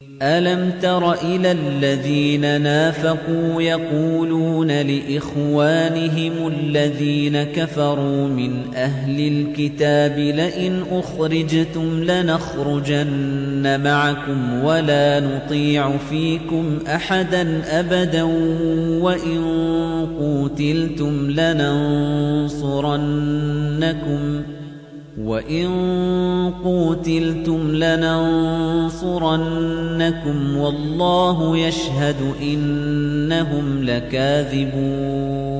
أَلَمْ تَرَ إِلَى الَّذِينَ نَافَقُوا يَقُولُونَ لِإِخْوَانِهِمُ الَّذِينَ كَفَرُوا مِنْ أَهْلِ الْكِتَابِ لَئِنْ أُخْرِجْتُمْ لَنَخْرُجَنَّ مَعَكُمْ وَلَا نُطِيعُ فِيكُمْ أَحَدًا أَبَدًا وَإِنْ قُوتِلْتُمْ لَنَنصُرَنَّكُمْ وَاللَّهُ يَشْهَدُ إِنَّهُمْ لَكَاذِبُونَ